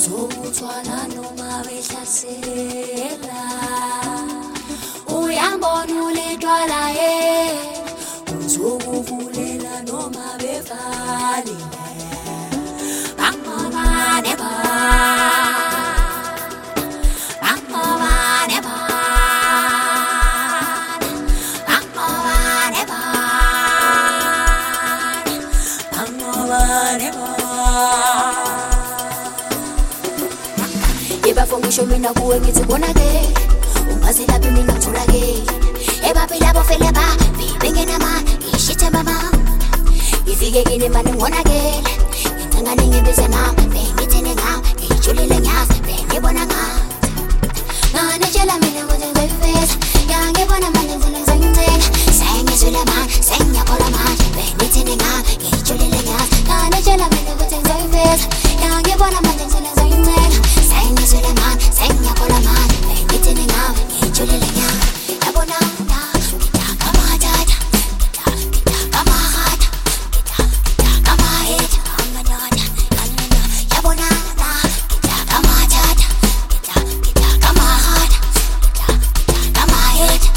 uzokuthwala noma behlasela uyambona ulethwala uzokuvulela noma bevalile bangobane Fungisho mina kuwe ngithi bonake ungaze laphi mina ngitholake ebaphila bofele ba bengena ma ishithe mama ngifike kini manje ngonakele ngicanga ningibize nami bengithene ngam ngijulile ngiyazi bengibona ngam ngane tshela mina ukuthi ngizofeza ngiyangibona manje ngizongicela sengizwile manje sengiyakhola manje bengithene ngam ngijulile ngiyazi ngane tshela mina ukuthi ngizofeza ngiyangibona manje ngizongicela sengizwile manje sengiyakhola manje bengithene ngam ngijulile ngiyazi yabona na ngitaka matata ngitaka mahata ngitaka maheta amanyana yabona na ngitaka matata ngitaka mahata ngitaka maheta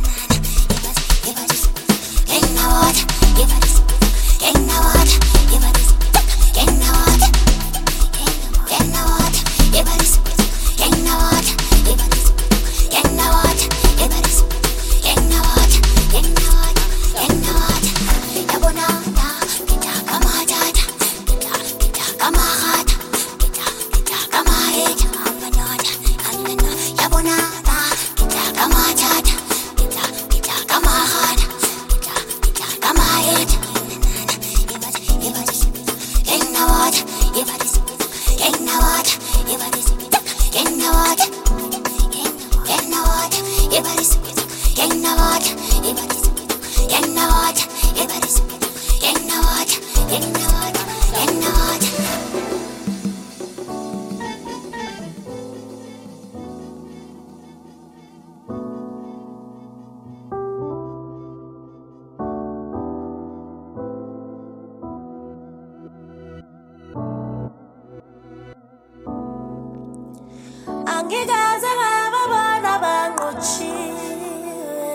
Angikaze ngababona banqotshiwe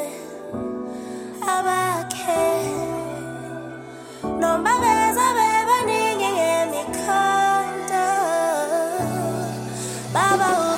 abakhe noma beza bebaningi ngemikhanda baba